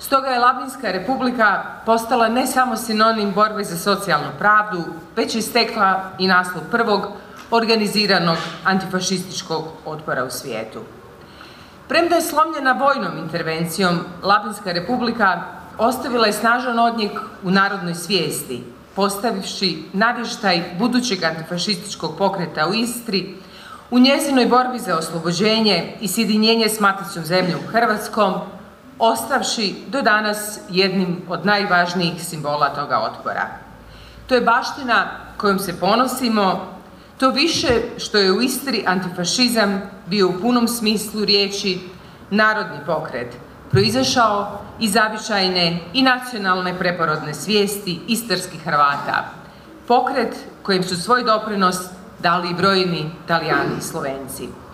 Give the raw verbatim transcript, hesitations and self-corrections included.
Stoga je Labinska republika postala ne samo sinonim borbe za socijalnu pravdu, već je stekla i naslov prvog organiziranog antifašističkog otpora u svijetu. Premda je slomljena vojnom intervencijom, Labinska republika ostavila je snažan odjek u narodnoj svijesti, postavivši navještaj budućeg antifašističkog pokreta u Istri u njezinoj borbi za oslobođenje i sjedinjenje s maticom zemljom Hrvatskom, ostavši do danas jednim od najvažnijih simbola toga otpora. To je baština kojom se ponosimo, to više što je u Istri antifašizam bio u punom smislu riječi narodni pokret, proizašao iz zavičajne i nacionalne preporodne svijesti istarskih Hrvata, pokret kojem su svoj doprinos dali i brojni Talijani i Slovenci.